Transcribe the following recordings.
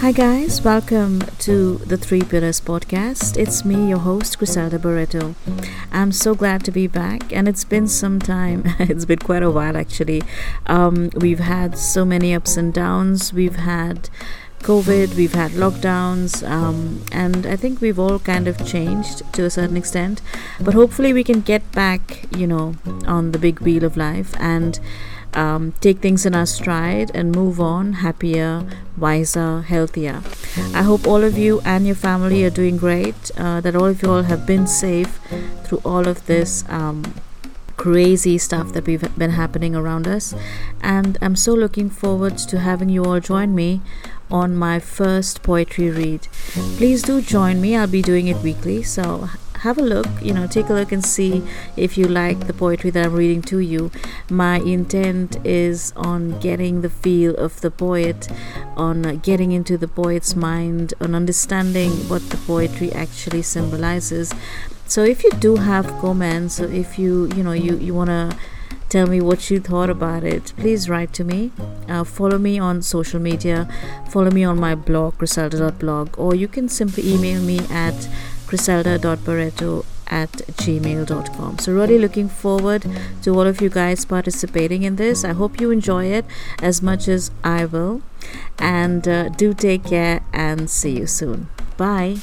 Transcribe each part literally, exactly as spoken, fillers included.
Hi, guys, welcome to the Three Pillars podcast. It's me, your host, Griselda Barreto. I'm so glad to be back, and it's been some time. It's been quite a while, actually. Um, we've had so many ups and downs. We've had COVID, we've had lockdowns, um, and I think we've all kind of changed to a certain extent. But hopefully, we can get back, you know, on the big wheel of life and um, take things in our stride and move on happier, wiser, healthier. I hope all of you and your family are doing great, uh, that all of you all have been safe through all of this. Um, crazy stuff that we've been happening around us, and I'm so looking forward to having you all join me on my first poetry read. Please do join me. I'll be doing it weekly, so have a look, you know, take a look and see if you like the poetry that I'm reading to you. My intent is on getting the feel of the poet, on uh, getting into the poet's mind, on understanding what the poetry actually symbolizes. So if you do have comments, or if you you know you you want to tell me what you thought about it, please write to me. Uh, follow me on social media, follow me on my blog, griselda dot blog, or you can simply email me at griselda dot barreto at gmail dot com. So really looking forward to all of you guys participating in this. I hope you enjoy it as much as I will, and uh, do take care and see you soon. Bye.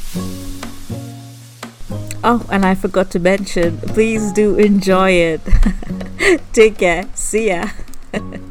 Oh, and I forgot to mention, please do enjoy it. Take care. See ya.